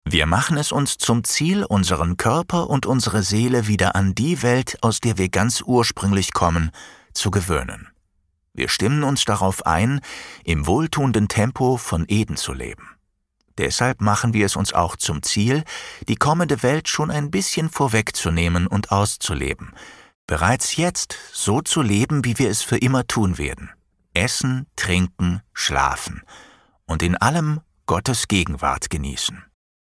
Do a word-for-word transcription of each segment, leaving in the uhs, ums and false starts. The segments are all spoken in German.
Wir machen es uns zum Ziel, unseren Körper und unsere Seele wieder an die Welt, aus der wir ganz ursprünglich kommen, zu gewöhnen. Wir stimmen uns darauf ein, im wohltuenden Tempo von Eden zu leben. Deshalb machen wir es uns auch zum Ziel, die kommende Welt schon ein bisschen vorwegzunehmen und auszuleben. Bereits jetzt so zu leben, wie wir es für immer tun werden. Essen, trinken, schlafen und in allem Gottes Gegenwart genießen.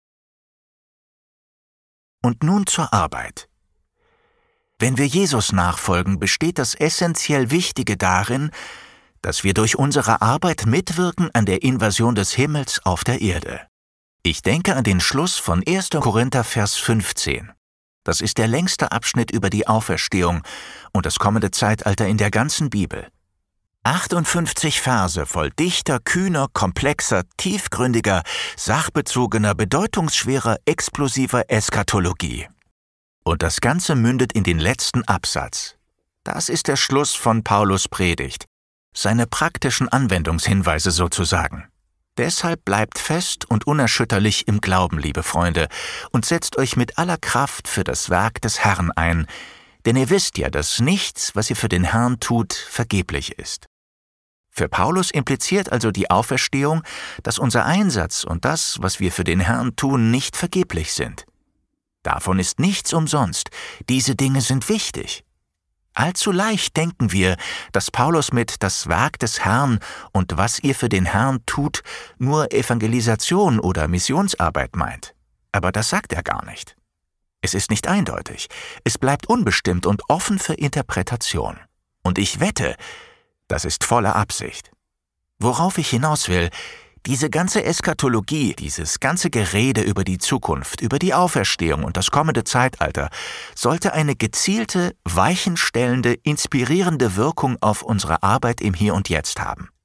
Und nun zur Arbeit. Wenn wir Jesus nachfolgen, besteht das essentiell Wichtige darin, dass wir durch unsere Arbeit mitwirken an der Invasion des Himmels auf der Erde. Ich denke an den Schluss von erster Korinther Vers fünfzehn. Das ist der längste Abschnitt über die Auferstehung und das kommende Zeitalter in der ganzen Bibel. achtundfünfzig Verse voll dichter, kühner, komplexer, tiefgründiger, sachbezogener, bedeutungsschwerer, explosiver Eschatologie. Und das Ganze mündet in den letzten Absatz. Das ist der Schluss von Paulus' Predigt, seine praktischen Anwendungshinweise sozusagen. Deshalb bleibt fest und unerschütterlich im Glauben, liebe Freunde, und setzt euch mit aller Kraft für das Werk des Herrn ein, denn ihr wisst ja, dass nichts, was ihr für den Herrn tut, vergeblich ist. Für Paulus impliziert also die Auferstehung, dass unser Einsatz und das, was wir für den Herrn tun, nicht vergeblich sind. Davon ist nichts umsonst. Diese Dinge sind wichtig. Allzu leicht denken wir, dass Paulus mit das Werk des Herrn und was ihr für den Herrn tut, nur Evangelisation oder Missionsarbeit meint. Aber das sagt er gar nicht. Es ist nicht eindeutig. Es bleibt unbestimmt und offen für Interpretation. Und ich wette, das ist volle Absicht. Worauf ich hinaus will, diese ganze Eschatologie, dieses ganze Gerede über die Zukunft, über die Auferstehung und das kommende Zeitalter, sollte eine gezielte, weichenstellende, inspirierende Wirkung auf unsere Arbeit im Hier und Jetzt haben.